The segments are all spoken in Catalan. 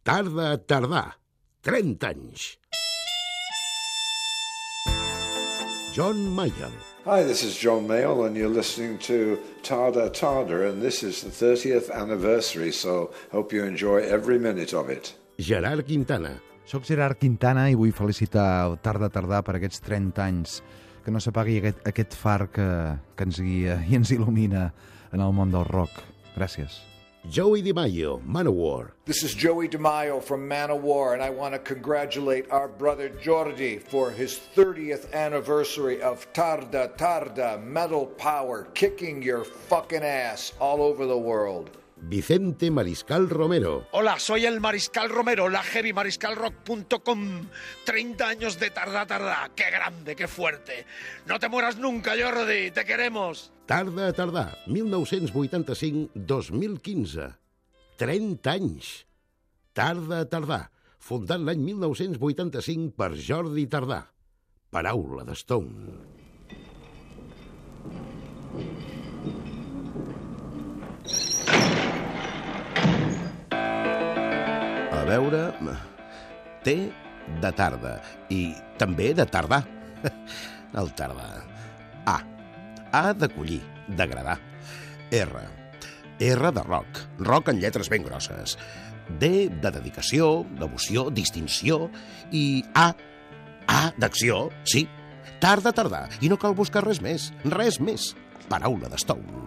Tarda a tardar, 30 anys. John Mayall. Hi, this is John Mayall, and you're listening to Tarda Tarda, and this is the 30th anniversary, so hope you enjoy every minute of it. Gerard Quintana. Soc Gerard Quintana i vull felicitar el Tarda Tardar per aquests 30 anys. Que no s'apagui aquest far que ens guia i ens il·lumina en el món del rock. Gràcies. Joey DiMaio, Manowar. This is Joey DiMaio from Manowar, and I want to congratulate our brother Jordi for his 30th anniversary of Tarda Tarda, metal power, kicking your fucking ass all over the world. Vicente Mariscal Romero. Hola, soy el Mariscal Romero, la heavymariscalrock.com. 30 años de Tarda Tarda. ¡Qué grande, qué fuerte! No te mueras nunca, Jordi, te queremos. Tarda a tardar, 1985-2015. 30 anys. Tarda a tardar, fundat l'any 1985 per Jordi Tardà. Paraula de Stone. A veure... T de tarda i també de tardar. El tardar. A de collir, d'agradar. R de rock, rock en lletres ben grosses. D de dedicació, devoció, distinció. I A d'acció, sí. Tarda, tardar. I no cal buscar res més, res més. Paraula de Stone.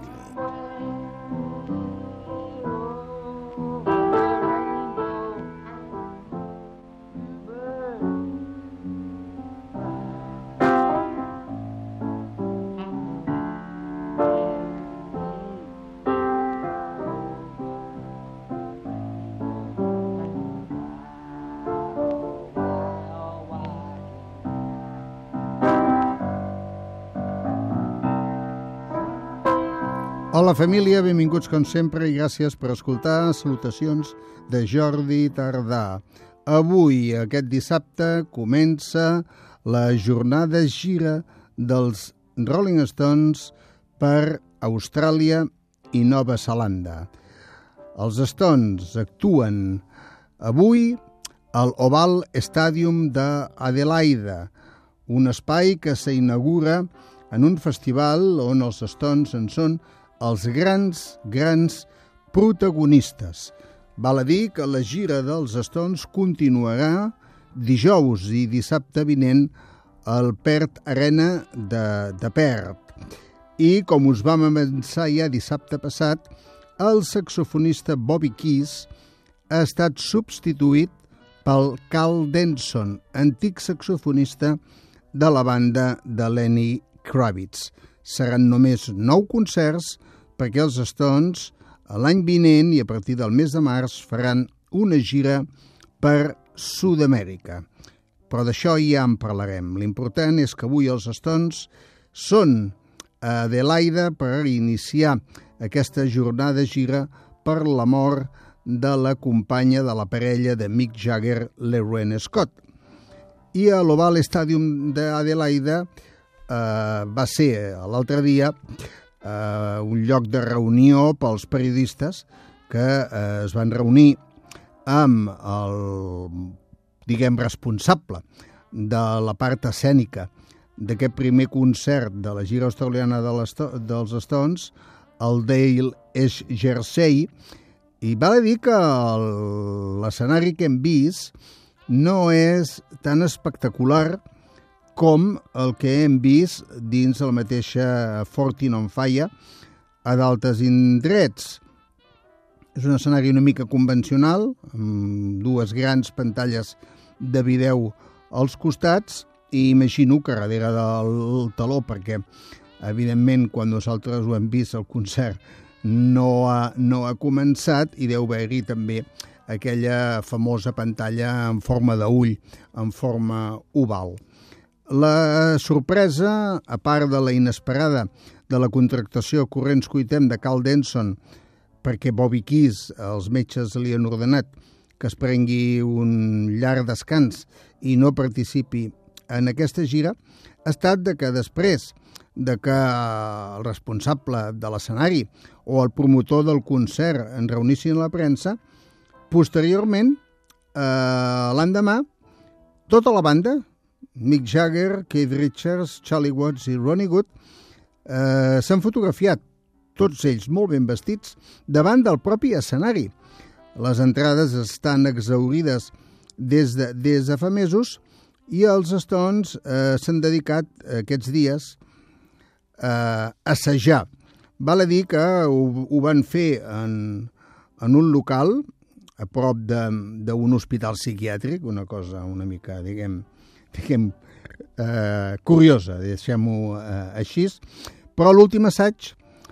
Hola família, benvinguts com sempre i gràcies per escoltar salutacions de Jordi Tardà. Avui, aquest dissabte, comença la jornada gira dels Rolling Stones per Austràlia i Nova Zelanda. Els Stones actuen avui al Oval Stadium d'Adelaida, un espai que s'inaugura en un festival on els Stones en són els grans protagonistes. Val a dir que la gira dels Stones continuarà dijous i dissabte vinent al Perth Arena de Perth. I, com us vam avançar ja dissabte passat, el saxofonista Bobby Keys ha estat substituït pel Carl Denson, antic saxofonista de la banda de Lenny Kravitz. Seran només 9 concerts perquè els Stones l'any vinent i a partir del mes de març faran una gira per Sud-amèrica. Però d'això ja en parlarem. L'important és que avui els Stones són a Adelaida per iniciar aquesta jornada gira per la mort de la companya de la parella de Mick Jagger, Lorraine Scott. I a l'Oval Stadium d'Adelaida va ser l'altre dia un lloc de reunió pels periodistes que es van reunir amb el, responsable de la part escènica d'aquest primer concert de la gira australiana dels Stones, el Dale Esch Jersey, i val a dir que l'escenari que hem vist no és tan espectacular com el que hem vist dins la mateixa 14 on Fire a d'altres indrets. És un escenari una mica convencional, amb 2 grans pantalles de vídeo als costats, i imagino que darrere del taló, perquè evidentment quan nosaltres ho hem vist el concert no ha començat, i deu haver-hi també aquella famosa pantalla en forma d'ull, en forma oval. La sorpresa, a part de la inesperada de la contractació corrents cuitem de Carl Denson, perquè Bobby Keys, els metges li han ordenat que es prengui un llarg descans i no participi en aquesta gira, ha estat de que després de que el responsable de l'escenari o el promotor del concert en reunissin a la premsa, posteriorment l'endemà, tota la banda, Mick Jagger, Keith Richards, Charlie Watts i Ronnie Wood, s'han fotografiat, tots ells molt ben vestits, davant del propi escenari. Les entrades estan exhaurides des de fa mesos i els Stones s'han dedicat aquests dies a assajar. Val a dir que ho van fer en un local a prop d'un hospital psiquiàtric, una cosa una mica, diguem curiosa, deixem-ho així, però l'últim assaig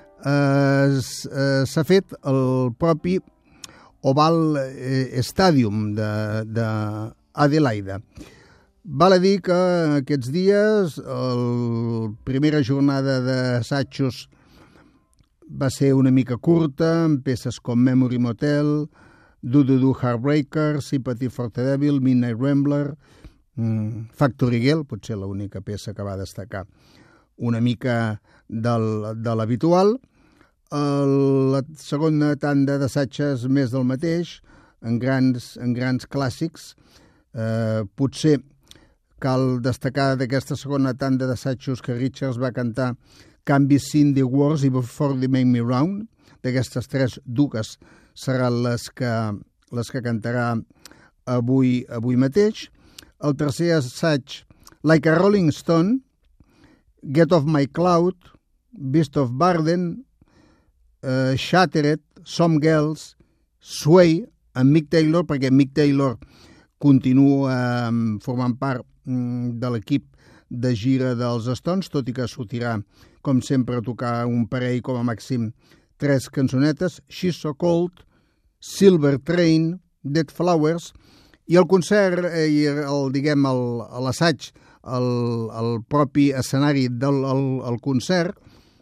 s'ha fet al propi Oval Stadium d'Adelaida. Val a dir que aquests dies la primera jornada d'assajos va ser una mica curta, amb peces com Memory Motel, Do Heartbreaker, Sympathy for the Devil, Midnight Rambler, Factory Girl, potser l'única peça que va destacar una mica de l'habitual. La segona tanda d'assatges més del mateix, en grans clàssics. Potser cal destacar d'aquesta segona tanda d'assatges que Richards va cantar Can't Be Seen the Wars i Before They Make Me Round. D'aquestes tres, dues seran les que cantarà avui mateix. El tercer assaig, Like a Rolling Stone, Get Off My Cloud, Beast of Burden, Shattered, Some Girls, Sway, amb Mick Taylor, perquè Mick Taylor continua formant part de l'equip de gira dels Stones, tot i que sortirà, com sempre, a tocar un parell, com a màxim 3 cançonetes, She's So Cold, Silver Train, Dead Flowers, i el concert, l'assaig, el propi escenari del concert,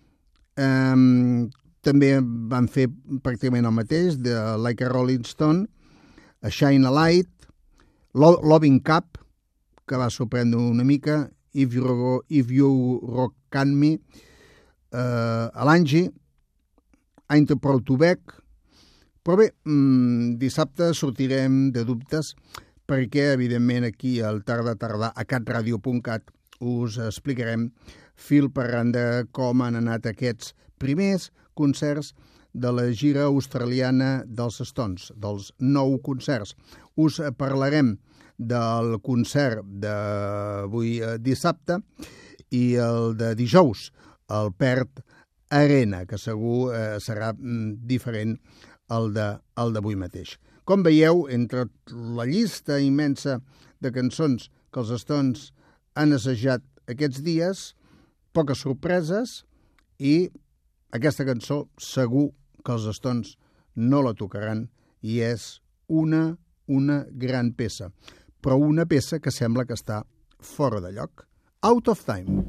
també van fer pràcticament el mateix, de Like a Rolling Stone, A Shine a Light, Loving Cup, que va sorprendre una mica, If You Rock Can Me, Alangi, I'm Too Proud to Beg. Però bé, dissabte sortirem de dubtes perquè, evidentment, aquí al Tarda a catradio.cat us explicarem fil per randa com han anat aquests primers concerts de la gira australiana dels Stones, dels 9 concerts. Us parlarem del concert d'avui dissabte i el de dijous, el Perth Arena, que segur serà diferent al d'avui mateix. Com veieu, entre la llista immensa de cançons que els Stones han assajat aquests dies, poques sorpreses, i aquesta cançó segur que els Stones no la tocaran i és una gran peça, però una peça que sembla que està fora de lloc. Out of Time.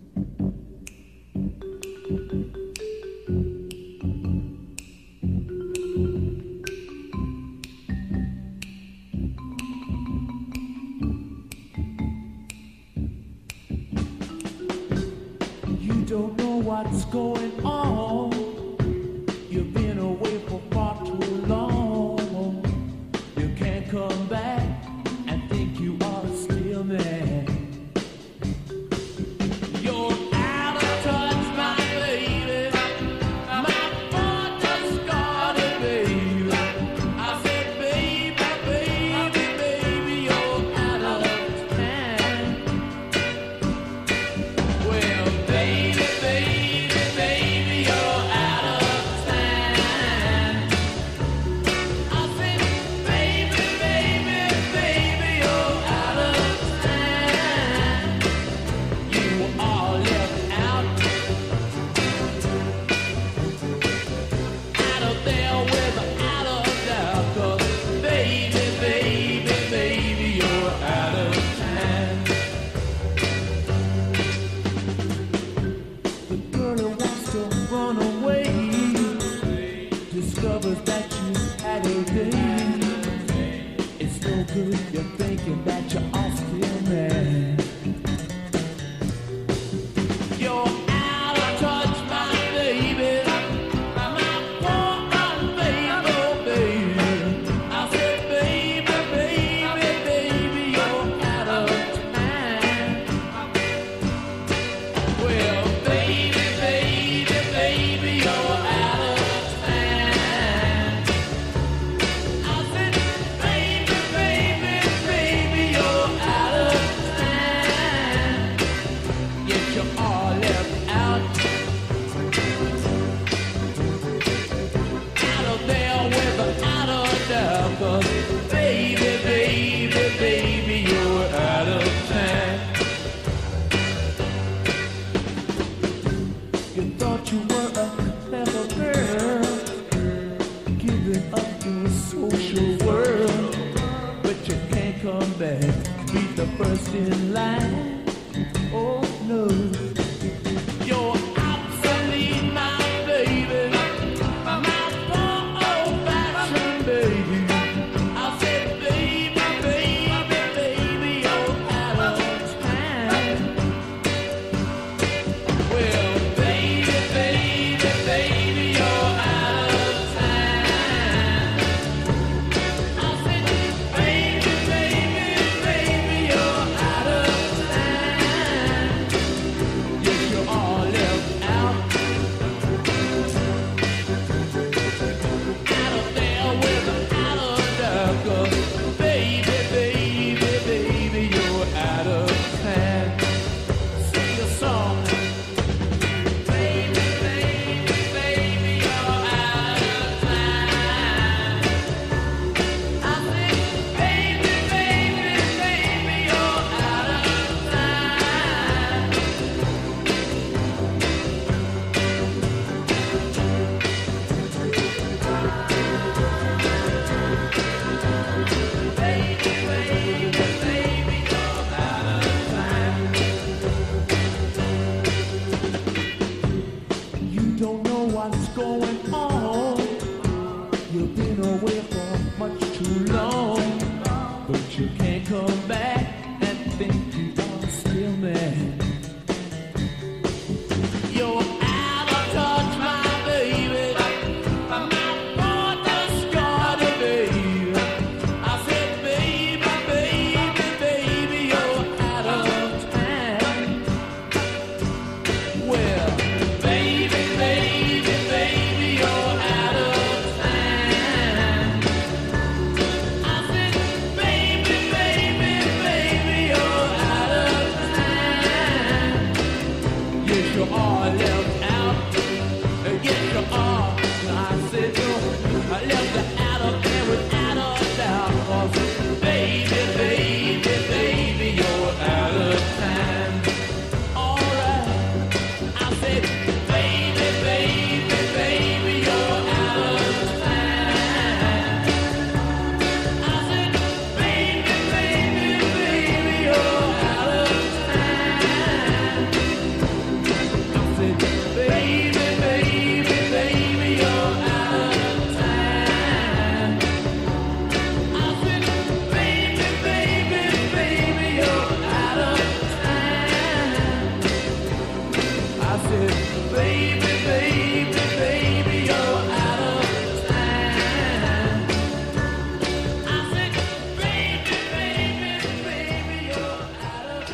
You don't know what's going on. You've been away for far too long. You can't come back and think you are still there. You're out of touch, my baby. My heart just started, baby. I said, baby, baby, baby, you're out of time. Well, baby, baby, baby, you're out of time. I said, baby, baby, baby, you're out of time. You are left out of there without a doubt. 'Cause baby, baby, baby, you're out of time. The girl who wants to run away discovers that you had a day. It's no good you're thinking that you're all still mad. You're out of touch, my baby. My poor baby, oh baby. I said, baby, baby, come back, be the first in line. Oh no, you're obsolete, my baby, my poor old-fashioned baby. I said, baby, baby, baby, you're out of time. Well, baby, baby, baby, you're out of time. I said, baby, baby, baby, you're out of time. Yes, you are left out. Out of there without a doubt. Baby, baby, baby, you're out of time. Sing a song. Baby, baby, baby, you're out of time. I said, baby, baby, baby, you're out of time. Baby, baby, baby, you're out of time. You don't know what's going on. You've been away for much too long, but you can't come back and think you are still mad. You're out of touch, my baby. My brother Scotty, baby. I said, baby, baby, baby, you're out of time. Well, baby, baby, baby, you're out of time. I said, baby, baby, baby, you're out of time. Yes, you are left out. Yes, you are. I said, I left out of there without a doubt. 'Cause baby, baby, baby, you're out of time. Alright. I said, baby, baby, baby, you're out of time. I said, baby, baby, baby, you're out of time. I said, baby, baby, baby, you're out of time. I said, baby, baby, baby, you're out of time. I said, baby, baby, baby, you're out of time. I said, baby, baby, baby, you're out of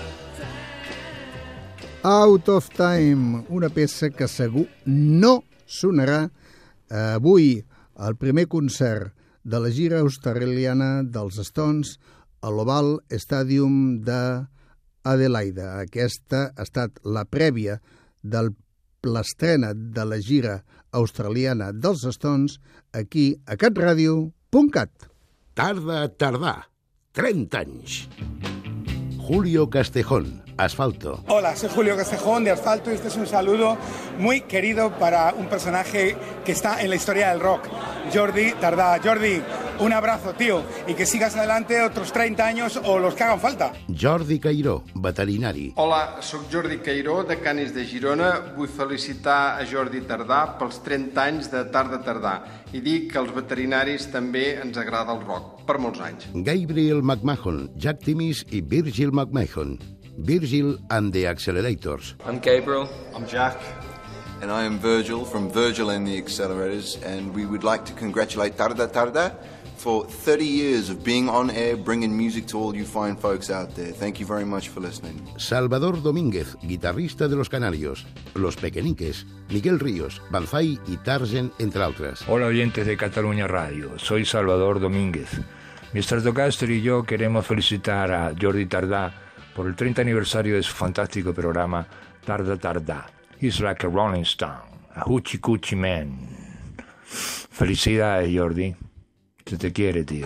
time. Out of Time, una peça que segur no sonarà avui al primer concert de la gira australiana dels Stones a l'Oval Stadium d'Adelaida. Aquesta ha estat la prèvia de l'estrena de la gira australiana dels Stones aquí a catradio.cat. Tarda a tardar. 30 anys. Julio Castejón, Asfalto. Hola, soy Julio Castejón de Asfalto y este es un saludo muy querido para un personaje que está en la historia del rock, Jordi Tardà. Jordi, un abrazo, tío, y que sigas adelante otros 30 años o los que hagan falta. Jordi Cairó, veterinari. Hola, sóc Jordi Cairó, de Canis de Girona. Vull felicitar a Jordi Tardà pels 30 anys de Tarda Tardà i dir que als veterinaris també ens agrada el rock, per molts anys. Gabriel McMahon, Jack Timmis i Virgil McMahon. Virgil and the Accelerators. I'm Gabriel. I'm Jack. And I am Virgil from Virgil and the Accelerators, and we would like to congratulate Tarda Tarda for 30 years of being on air, bringing music to all you fine folks out there. Thank you very much for listening. Salvador Domínguez, guitarrista de Los Canarios, Los Pequeñiques, Miguel Ríos, Banzai y Tarzan, entre altres. Hola oyentes de Cataluña Radio, soy Salvador Domínguez. Mi Stratocaster y yo queremos felicitar a Jordi Tardà por el 30 aniversario de su fantástico programa Tarda Tardà. He's like a Rolling Stone, a hoochie coochie man. Felicidades, Jordi. Se te quiere, tío.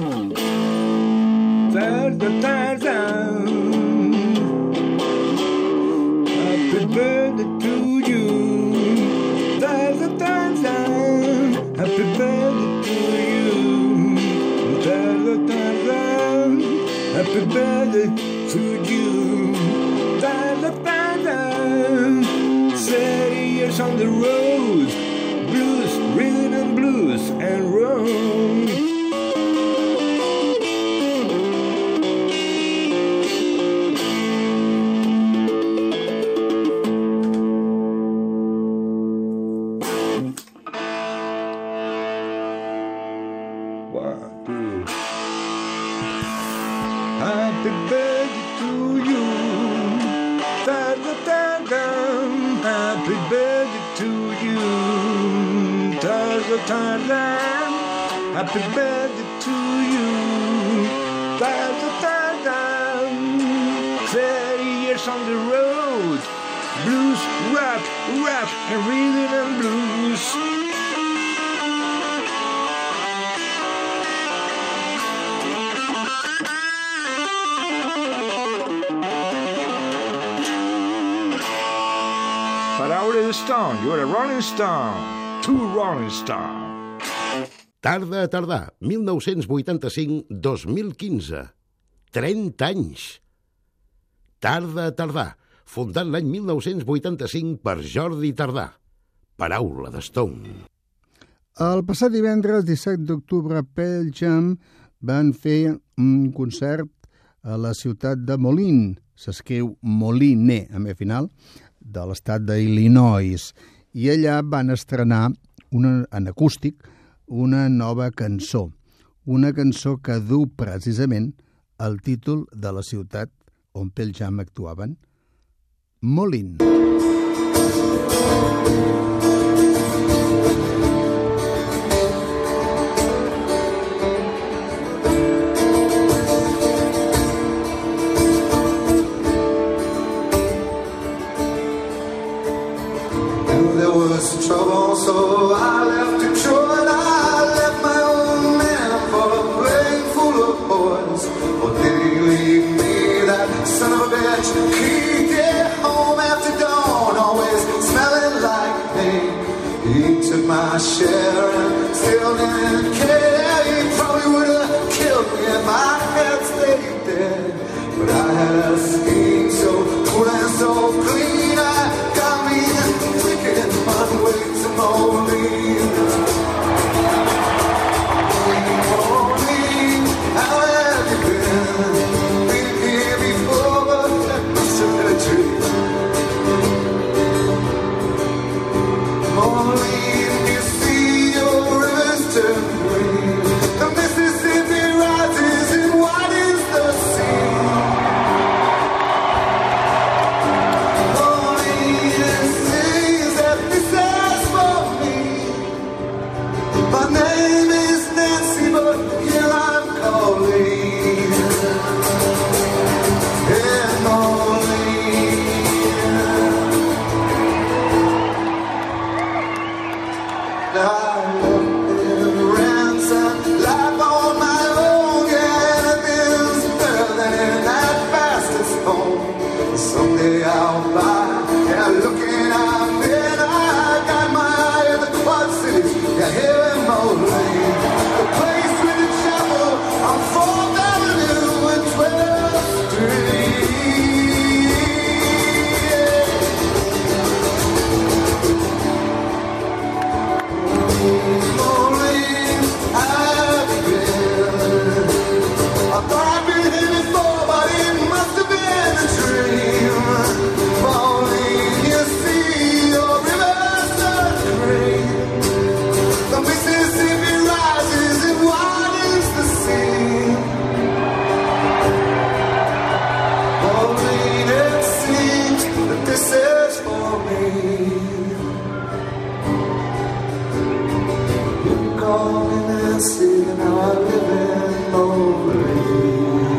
Tarda, tarda. Happy birthday to you. Tarda, tarda. Happy birthday to you. Tarda, tarda. Happy birthday to you. 30 years on the road, blues, rhythm and blues and roll. Happy birthday to you. Happy birthday to you. Happy birthday to you. 30 years on the road. Blues, rock, and rhythm and blues. But Oliver Stone, you're a Rolling Stone. Two Rolling Stone. Tarda a tardar, 1985-2015. 30 anys. Tarda a tardar, fundat l'any 1985 per Jordi Tardà. Paraula de Stone. El passat divendres 17 d'octubre, Pearl Jam van fer un concert a la ciutat de Moline, s'escriu Moline, amb E final, de l'estat d'Illinois, i allà van estrenar en acústic una nova cançó, una cançó que du precisament el títol de la ciutat on Pearl Jam actuaven, Moline. Trouble, so I left Detroit. I left my old man for a plane full of boys. Or did he leave me, that son of a bitch? He'd get home after dawn, always smelling like pain. He took my share and still didn't care. He probably would have killed me if my head stayed dead. But I had a scheme so cool and so clean, I got me thinking my way to Moline. Moline, how have you been? Been here before, but it's a dream. Moline, you see your rivers turn green. The Mississippi rises and widens the sea. My name is Nancy, but here I'm calling. Yeah, Moline. I left in ransom, life on my own. Yeah, anything's better than that fastest home. Someday I'll buy. Yeah, looking out there, I got my eye on the Quad Cities. Yeah, here in Moline, the place with the chapel on 4th Avenue and 12th Street. Moline, I've been. I thought I'd been here before, but it must have been a dream. Moline, you see your rivers turn green. The Mississippi rises and widens the sea. Moline, it seems that this is for me. You call me Nancy, now I live in Moline.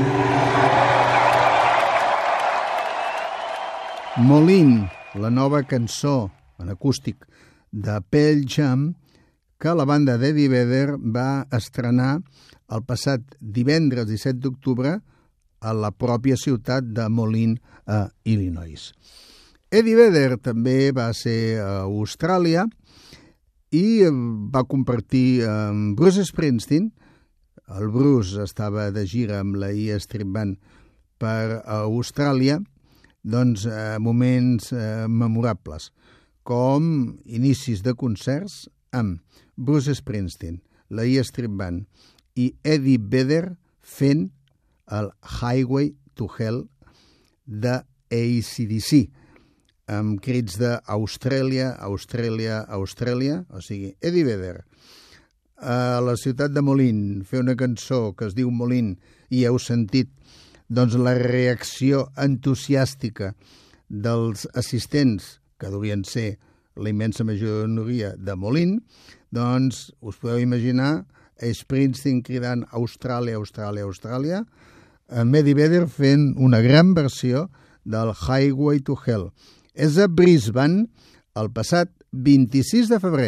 Moline, la nova cançó en acústic de Pearl Jam que la banda d'Eddie Vedder va estrenar el passat divendres 17 d'octubre a la pròpia ciutat de Moline, a Illinois. Eddie Vedder també va ser a Austràlia i va compartir amb Bruce Springsteen el Bruce estava de gira amb la E Street Band per Austràlia, doncs moments memorables, com inicis de concerts amb Bruce Springsteen, la E Street Band i Eddie Vedder fent el Highway to Hell de AC/DC, amb crits d'Austràlia, Austràlia, Austràlia, o sigui, Eddie Vedder a la ciutat de Moline fer una cançó que es diu Moline i heu sentit doncs la reacció entusiàstica dels assistents, que durien ser la immensa majoria de Moline, doncs us podeu imaginar a Springsteen cridant Austràlia, Austràlia, Austràlia, amb Eddie Vedder fent una gran versió del Highway to Hell. És a Brisbane el passat 26 de febrer.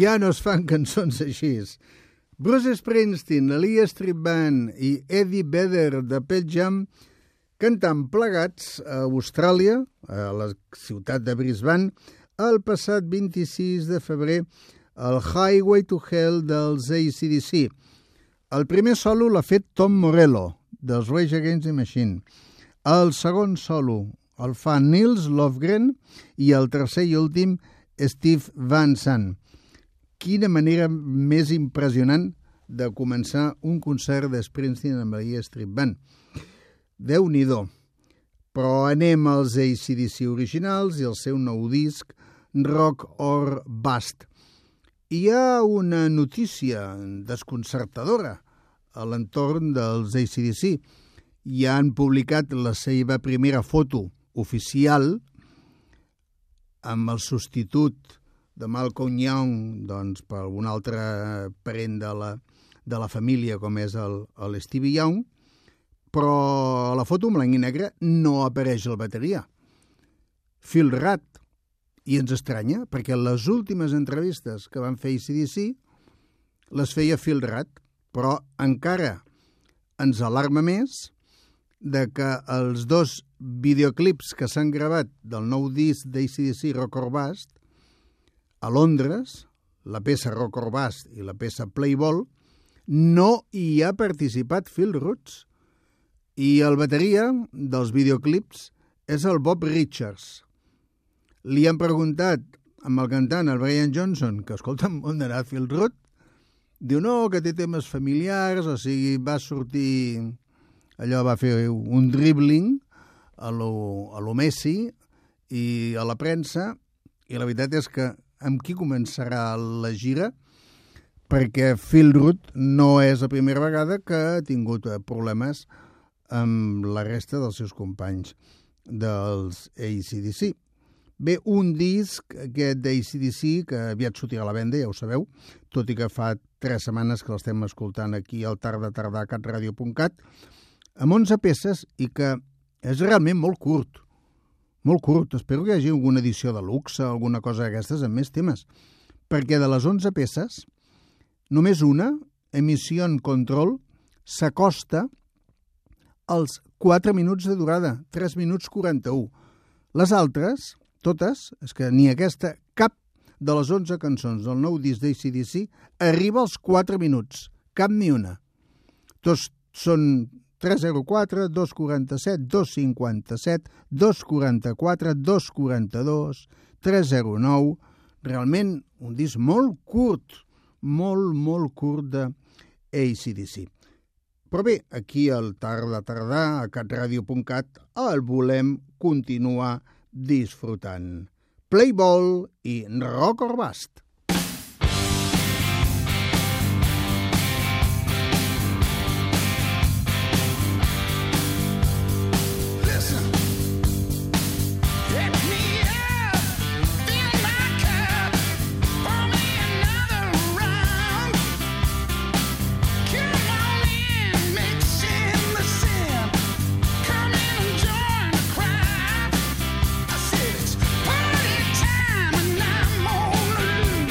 Ja no es fan cançons així. Bruce Springsteen, Lee Street Band i Eddie Vedder de Pearl Jam cantant plegats a Austràlia, a la ciutat de Brisbane, el passat 26 de febrer al Highway to Hell dels AC/DC. El primer solo l'ha fet Tom Morello, dels Rage Against the Machine. El segon solo el fa Nils Lofgren i el tercer i últim Steve Van Sant. Quina manera més impressionant de començar un concert de Springsteen amb la E Street Band. Déu-n'hi-do. Però anem als AC/DC originals i al seu nou disc, Rock or Bust. Hi ha una notícia desconcertadora a l'entorn dels AC/DC. Ja han publicat la seva primera foto oficial amb el substitut de Malcolm Young, doncs, per un altre parent de la família, com és el Stevie Young, però a la foto en blanc i negre no apareix el bateria. Phil Rudd. I ens estranya, perquè les últimes entrevistes que van fer AC/DC les feia Phil Rudd, però encara ens alarma més de que els dos videoclips que s'han gravat del nou disc d'ACDC, Rock or Bust, a Londres, la peça Rock or Bust i la peça Play Ball, no hi ha participat Phil Rudd. I el bateria dels videoclips és el Bob Richards. Li han preguntat amb el cantant, el Brian Johnson, que escolta'm, on anat Phil Rudd? Diu, no, que té temes familiars, o sigui, va sortir... Allò va fer un dribbling a lo Messi i a la premsa, i la veritat és que amb qui començarà la gira, perquè Phil Rudd no és la primera vegada que ha tingut problemes amb la resta dels seus companys dels AC/DC. Bé, un disc aquest d'ACDC que aviat sortirà a la venda, ja ho sabeu, tot i que fa 3 setmanes que l'estem escoltant aquí al Tarda a catradio.cat, amb 11 peces i que és realment molt curt. Molt curt. Espero que hi hagi alguna edició de luxe, alguna cosa d'aquestes amb més temes. Perquè de les 11 peces, només una, Emission Control, s'acosta als 4 minuts de durada, 3 minuts 41. Les altres, totes, és que ni aquesta, cap de les 11 cançons del nou disc d'ACDC arriba als 4 minuts. Cap ni una. Tots són 304, 247, 257, 244, 242, 309... Realment un disc molt curt, molt curt de AC/DC. Però bé, aquí al Tarda a catradio.cat el volem continuar disfrutant. Play Ball i Rock or Bust. Party time and I'm on the loose.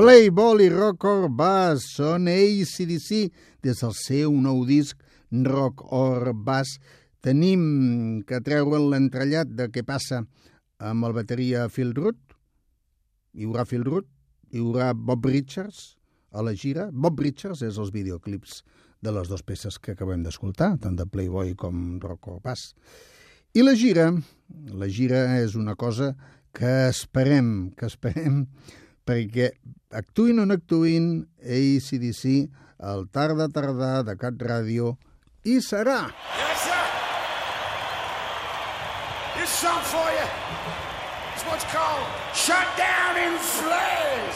Playboy i Rock or Bass són AC/DC des del seu nou disc Rock or Bass. Tenim que treure l'entrellat de què passa amb el bateria Phil Rudd. Hi haurà Phil Rudd, hi haurà Bob Richards a la gira. Bob Richards és els videoclips de les dues peces que acabem d'escoltar, tant de Playboy com Rock or Bass. I la gira és una cosa que esperem perquè actuïn o no actuïn AC/DC al Tarda Tardà de Cat Ràdio i serà. Yes, sir. This song for you. It's what's called Shut Down in Flames.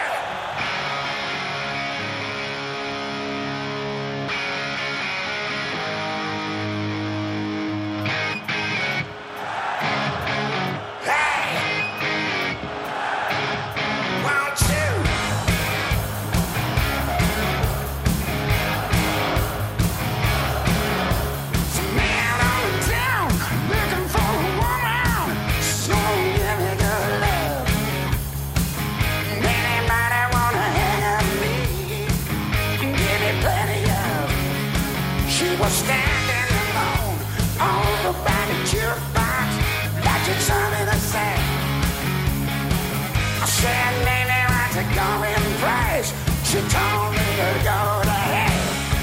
Standing alone over by the jukebox, watching something to say. I said, "Lady, what's it going price?" She told me to go to hell.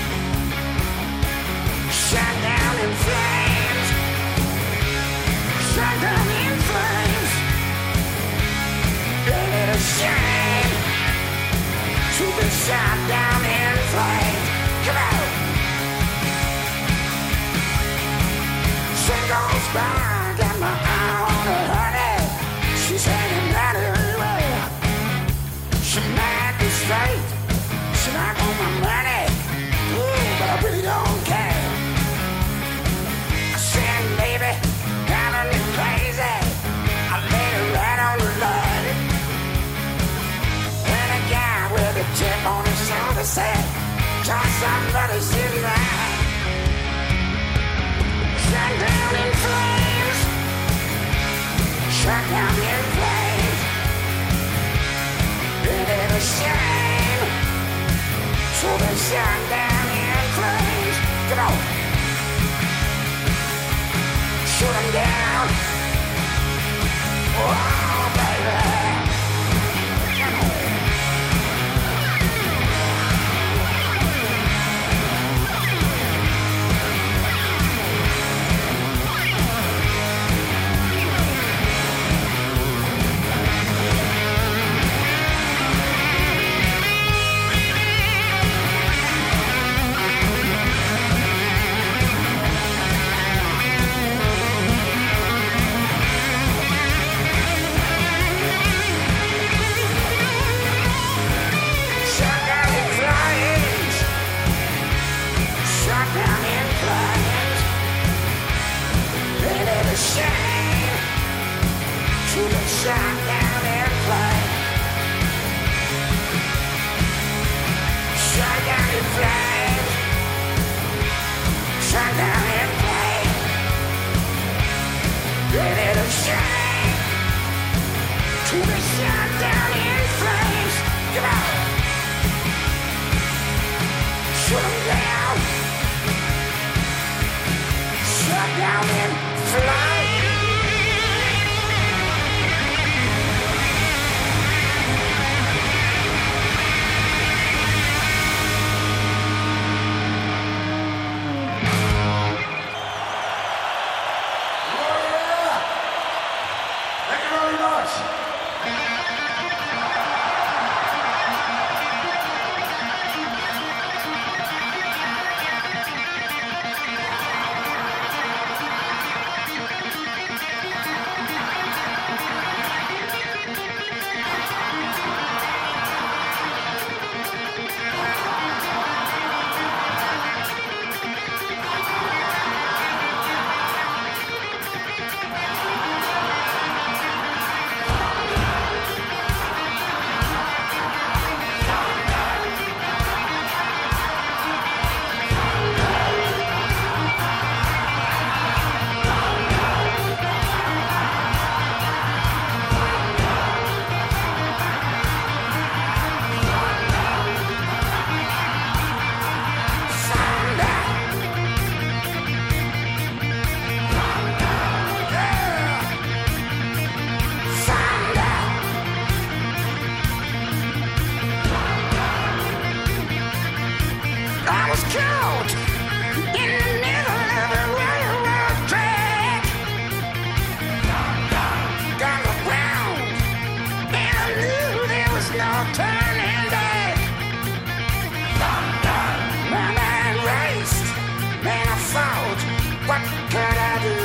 Shut down in flames. Shut down in flames. Ain't it a shame to be shut down in flames? Come on. She goes by, got my eye on her honey. She's hanging out everywhere. She might be straight, she might want my money. Ooh, but I really don't care. I said, baby, driving me crazy. I laid her right on the line. When a guy with a chip on his shoulder said, "Try somebody's in line." Shut down in flames. Shut down in flames. It ain't a shame to be shut down in flames. Come on. Shoot them down. Oh, baby. Come on. caught in the middle of a railroad track. Got around, and I knew there was no turning back. My mind raced, and I thought, what could I do?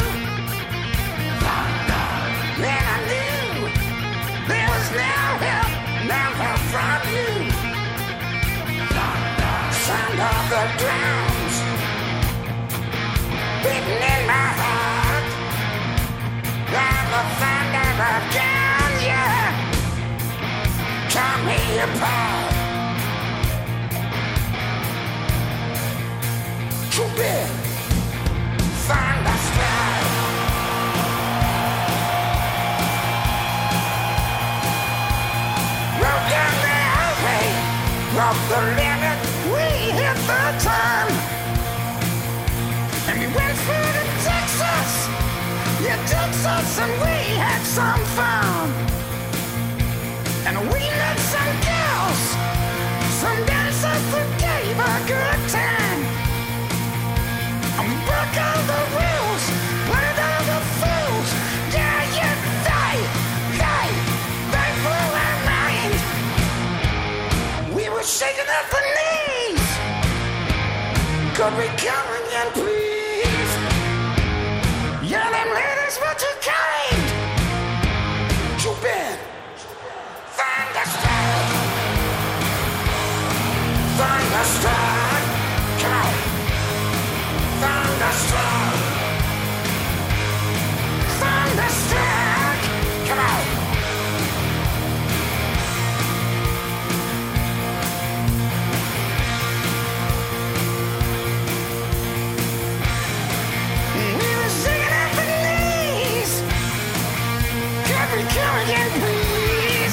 Then I knew there was no help from you. Sound of the drums beating in my heart, like the thunder of guns, yeah, tore me apart. Too big, thunderstruck. Rode down the highway, broke the limit, we hit the turn. And we went through to Texas, yeah, Texas, and we had some fun. And we met some girls, some dancers who gave a good time. And we broke all the rules, played all the fools, yeah, yeah, they blew our mind. We were shaking at the knees. Could we come again, please? Yeah, them ladies were too kind. Too bad. Thunderstruck. Thunderstruck. Come on. Thunderstruck. Thunderstruck. Come on. Come again, please.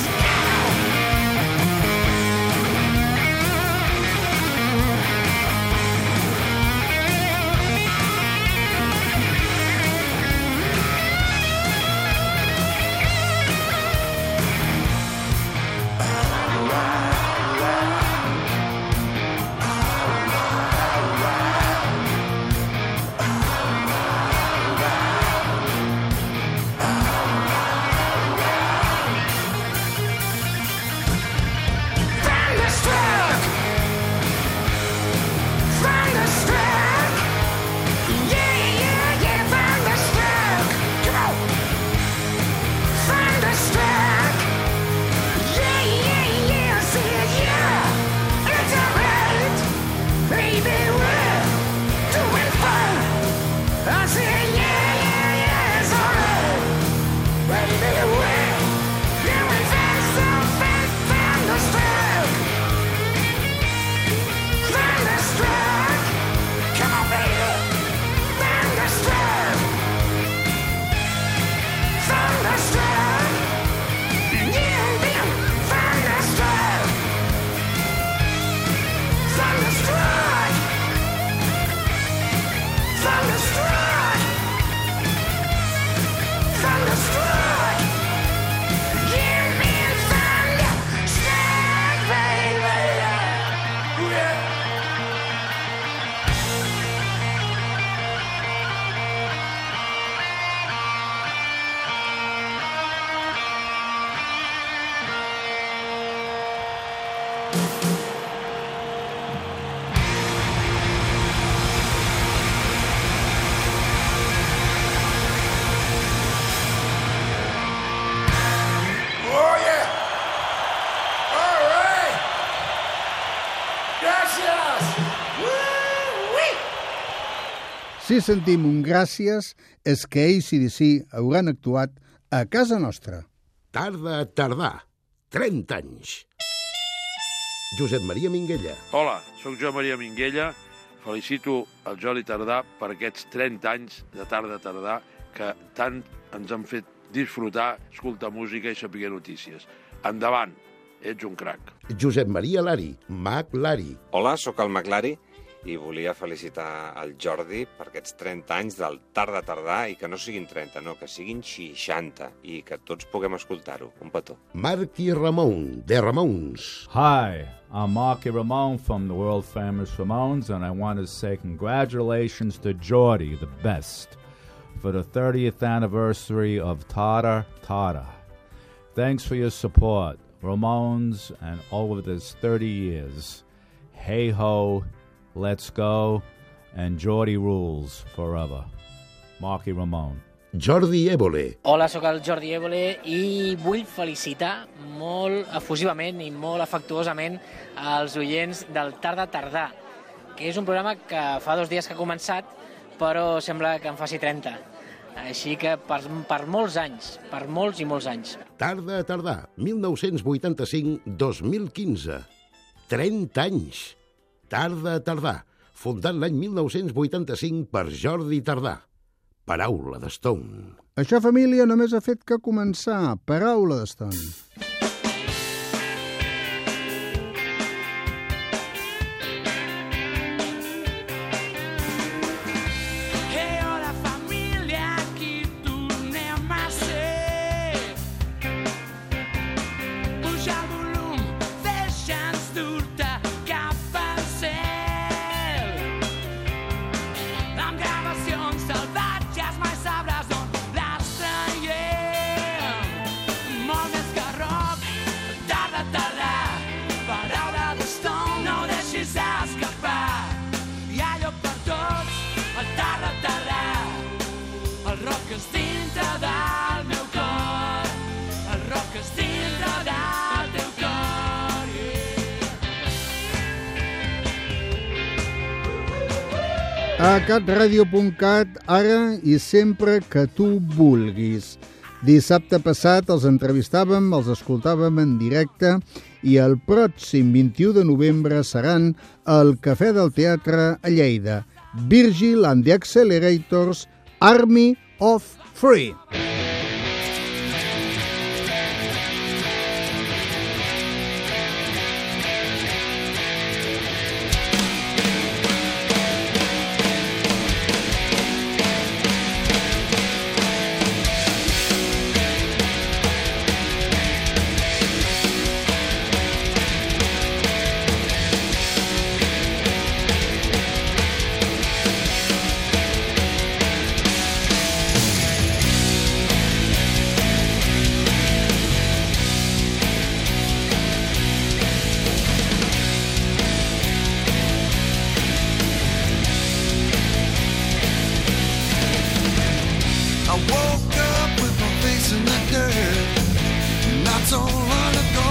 Si sentim un gràcies és que AC/DC hauran actuat a casa nostra. Tarda a tardar, 30 anys. Josep Maria Minguella. Hola, sóc jo Maria Minguella. Felicito el Jordi Tardà per aquests 30 anys de Tarda a Tardar que tant ens han fet disfrutar, escoltar música i saber notícies. Endavant, ets un crac. Josep Maria Lari, Mac Lari. Hola, sóc el Mac Lari i volia felicitar el Jordi per aquests 30 anys del Tarda Tardà i que no siguin 30, no, que siguin 60 i que tots puguem escoltar-ho. Un petó. Marky Ramon, de Ramones. Hi, I'm Marky Ramone from the world famous Ramones, and I want to say congratulations to Jordy, the best, for the 30th anniversary of Tarda Tarda. Thanks for your support, Ramones, and over this 30 years. Hey ho, let's go, and Jordy rules forever. Marky Ramone. Jordi Évole. Hola, sóc el Jordi Évole i vull felicitar molt efusivament i molt afectuosament als oients del Tarda Tardà, que és un programa que fa 2 dies que ha començat, però sembla que en faci 30. Així que per molts anys, per molts i molts anys. Tarda Tardà, 1985-2015. 30 anys. Tarda Tardà, fundat l'any 1985 per Jordi Tardà. Paraula de Stone. Això, família, només ha fet que començar. Paraula de Stone. Hey, hola família, aquí tornem a ser. Puja el volum, deixa'ns dur-te cap al cel. Amb gravacions salvatges mai sabràs on les traiem. Molt més que rock, tarda, tarda. Paraula de Stone, no deixis escapar. Hi ha lloc per tots, el tarda, tarda. El rock és dintre del meu cor. El rock és dintre del teu cor. A catradio.cat, ara i sempre que tu vulguis. Dissabte passat els entrevistàvem, els escoltàvem en directe i el pròxim 21 de novembre seran al Cafè del Teatre a Lleida. Virgil and the Accelerators, Army of Free. I woke up with my face in the dirt not so long ago.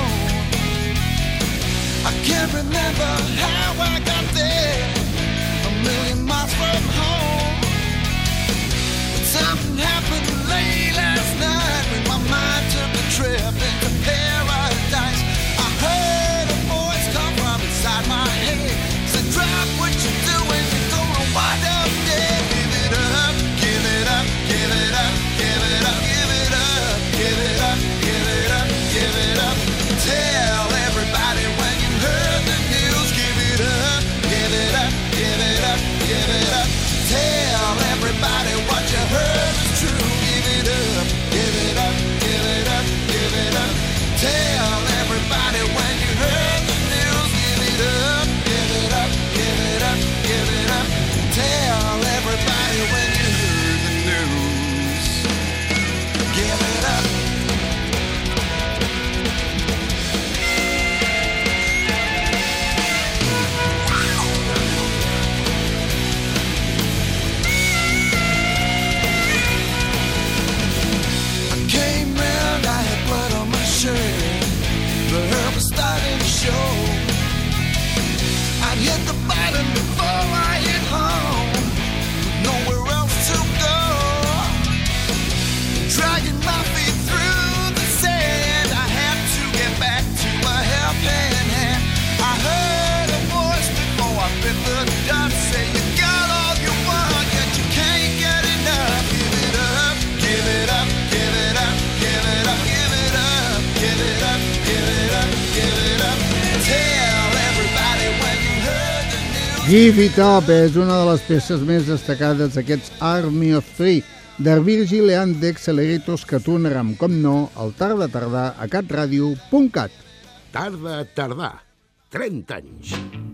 I can't remember how I got there, a million miles from home. But something happened late last night when my mind took a trip into paradise. I heard a voice come from inside my head, said, drop what you're doing, you're gonna wind up dead. Give it up, give it up, give it up, give it up, give it up, give it up, give it up, give it up. Tell everybody when you heard the news. Give it up, give it up, give it up, give it up. Tell everybody what you heard is true. Give it up, give it up, give it up, give it up. Tell everybody when you heard the news. Give it up, give it up, give it up, give it up. Tell everybody when you heard the news. Give it up. I came round, I had blood on my shirt. The hurt was starting to show. I'd hit the bottom before I hit home. Give It Up és una de les peces més destacades d'aquests Army of Three de Virgil and the Accelerators que tornarem, com no, al Tarda Tardà a catradio.cat. Tarda Tardà, 30 anys.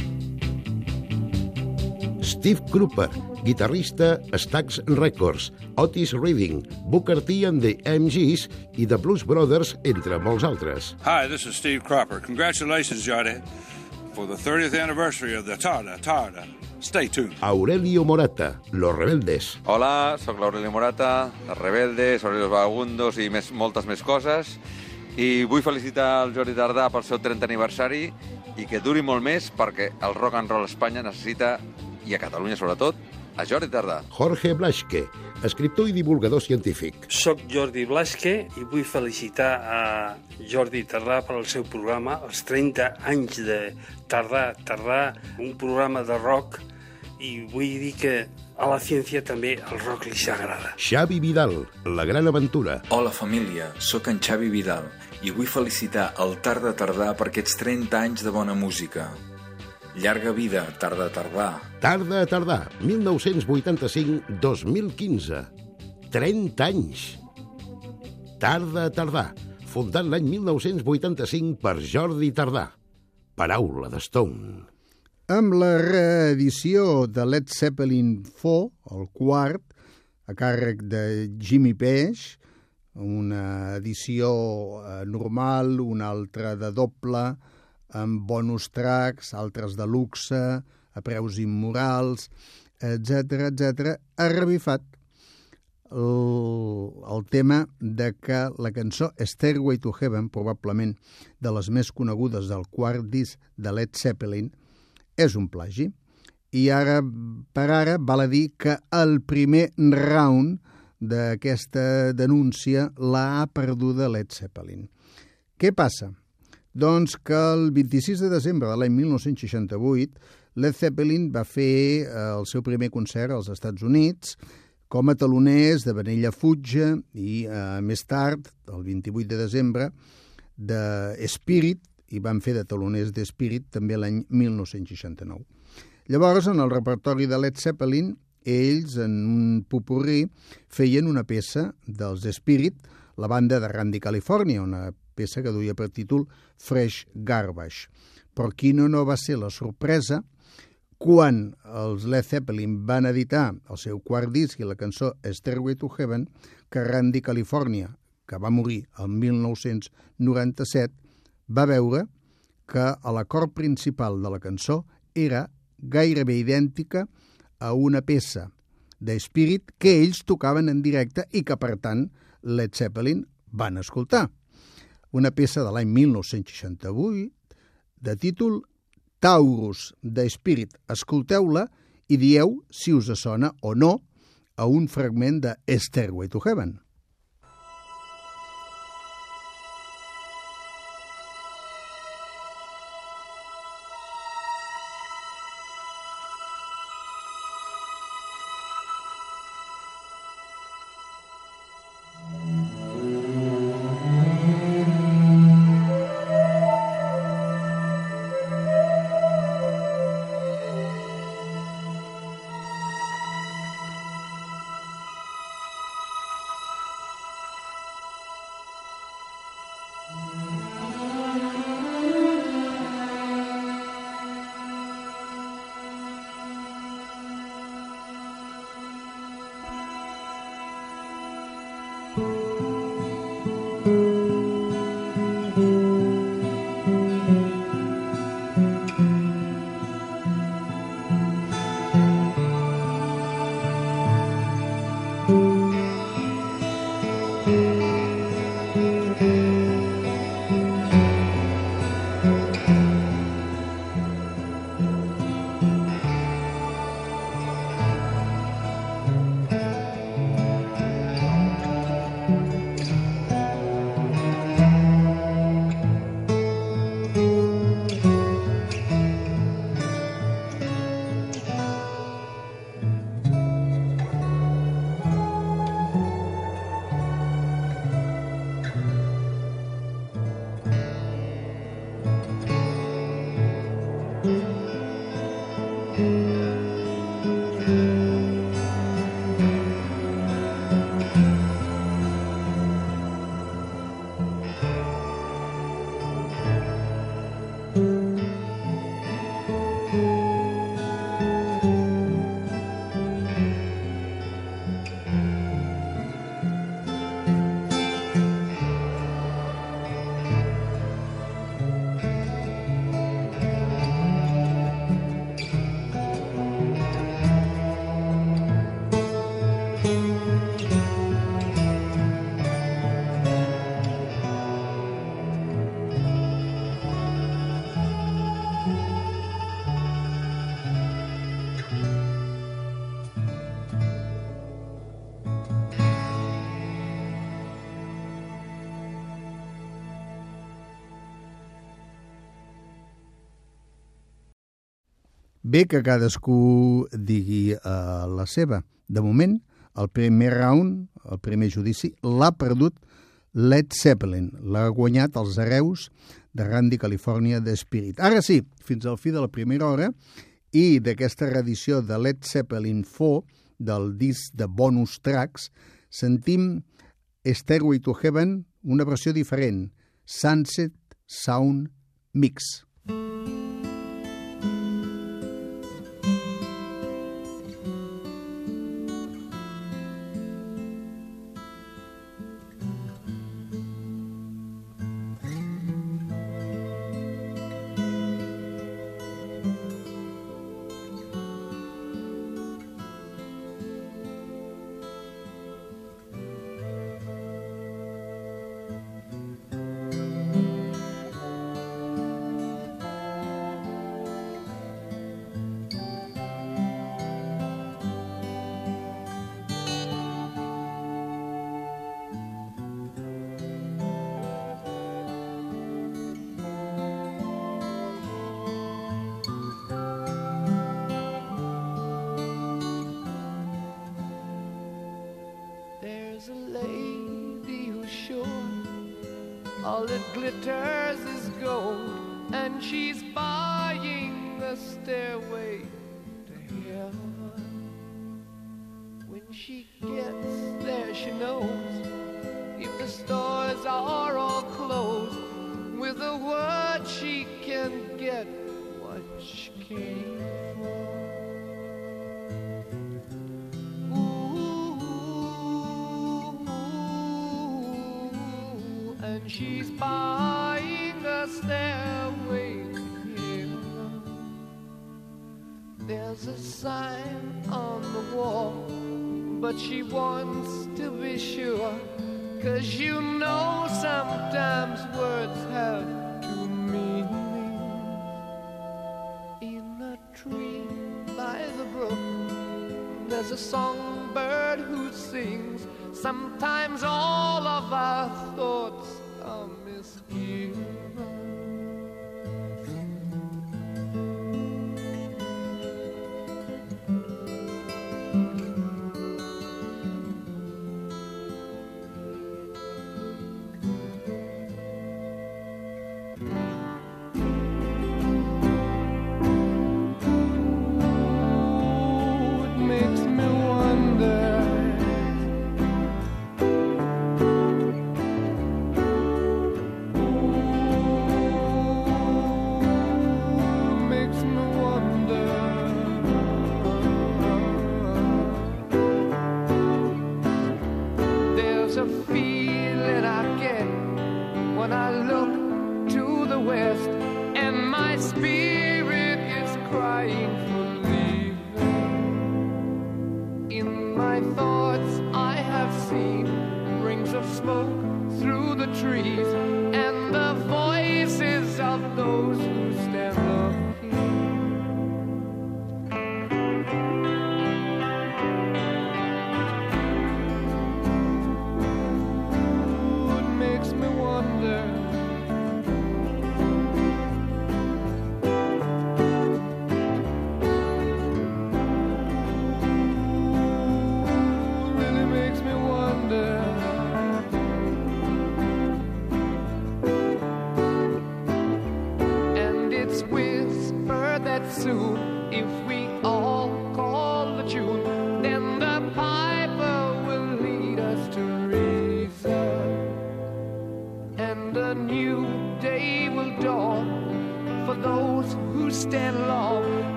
Steve Cropper, guitarrista Stax Records, Otis Redding, Booker T and the MGs i The Blues Brothers, entre molts altres. Hi, this is Steve Cropper. Congratulations, Jordi, for the 30th anniversary of the Tarda Tarda. Stay tuned. Aurelio Morata, Los Rebeldes. Hola, sóc l'Aurelio Morata, Els Rebeldes, sobre els vagabundos i moltes més coses. I vull felicitar el Jordi Tardà pel seu 30 aniversari i que duri molt més perquè el rock and roll a Espanya necessita, i a Catalunya sobretot, a Jordi Tardà. Jorge Blasque, escriptor i divulgador científic. Soc Jordi Blasque i vull felicitar a Jordi Tardà per al seu programa, els 30 anys de Tardà Tardà, un programa de rock, i vull dir que a la ciència també el rock li s'agrada. Xavi Vidal, La gran aventura. Hola família, sóc en Xavi Vidal i vull felicitar el Tarda Tardà per aquests 30 anys de bona música. Llarga vida, Tarda Tardà. Tarda Tardà, 1985-2015. 30 anys. Tarda Tardà, fundat l'any 1985 per Jordi Tardà. Paraula de Stone. Amb la reedició de Led Zeppelin 4, el quart, a càrrec de Jimmy Page, una edició normal, una altra de doble, amb bonus tracks, altres de luxe, a preus immorals, etc etc, ha revifat el tema de que la cançó Stairway to Heaven, probablement de les més conegudes del quart disc de Led Zeppelin, és un plagi. I ara, per ara, val a dir que el primer round d'aquesta denúncia l'ha perduda Led Zeppelin. Què passa? Doncs que el 26 de desembre de l'any 1968 Led Zeppelin va fer el seu primer concert als Estats Units com a taloners de Vanilla Fudge i més tard, el 28 de desembre, de Spirit, i van fer de taloners de Spirit també l'any 1969. Llavors, en el repertori de Led Zeppelin, ells, en un popurrí, feien una peça dels Spirit, la banda de Randy California, una peça que duia per títol Fresh Garbage. Però quina no va ser la sorpresa quan els Led Zeppelin van editar el seu quart disc i la cançó Stairway to Heaven, que Randy California, que va morir el 1997, va veure que l'acord principal de la cançó era gairebé idèntica a una peça de Spirit que ells tocaven en directe i que, per tant, Led Zeppelin van escoltar. Una peça de l'any 1968 de títol Taurus de Spirit. Escolteu-la i dieu si us sona o no a un fragment de Stairway to Heaven. Bé que cadascú digui la seva. De moment, el primer round, el primer judici, l'ha perdut Led Zeppelin. L'ha guanyat els hereus de Randy California de Spirit. Ara sí, fins al fi de la primera hora i d'aquesta reedició de Led Zeppelin 4, del disc de bonus tracks, sentim Stairway to Heaven, una versió diferent, Sunset Sound Mix. There's a lady who's sure all that glitters is gold, and she's buying a stairway to heaven. When she gets there, she knows if the stores are all closed, with a word she can get what she came for. And she's buying a stairway to heaven. There's a sign on the wall, but she wants to be sure, 'cause you know sometimes words have two meanings. In a tree by the brook, there's a songbird who sings. Sometimes all of our thoughts are misgiven.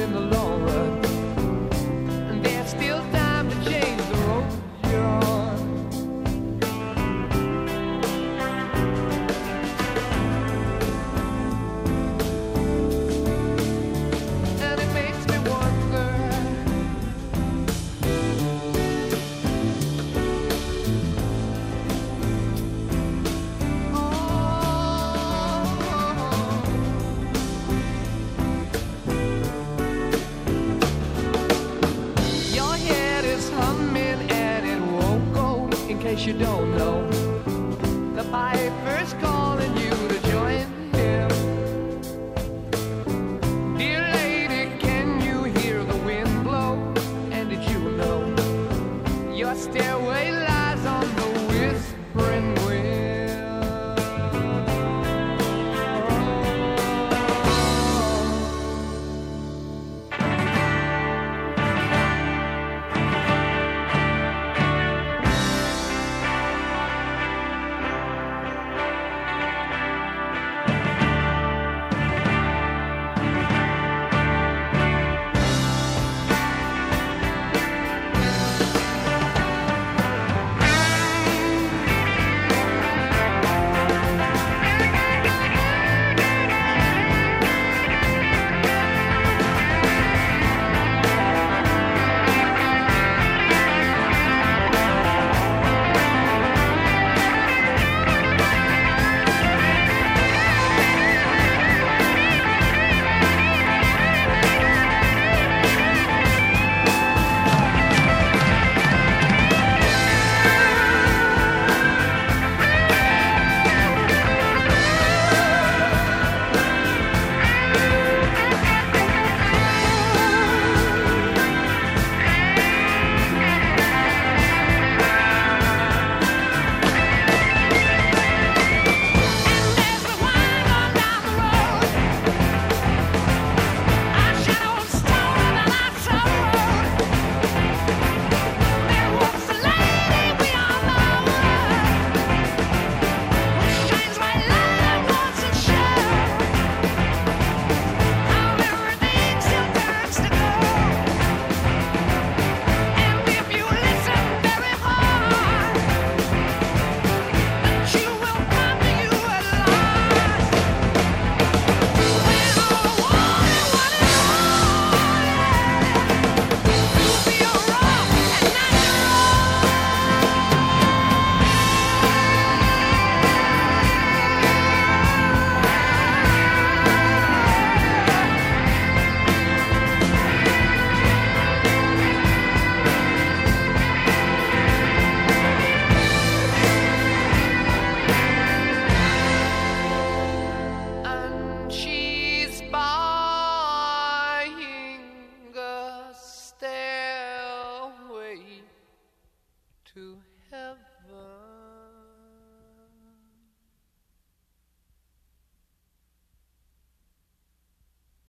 in the long run. And there's still time to change the road you're on. And it makes me wonder, your head is humming and it won't go. In case you don't know, the piper's calling you to join him. Dear lady, can you hear the wind blow? And did you know your stairway lies on the whispering wind? And she's buying a stairway to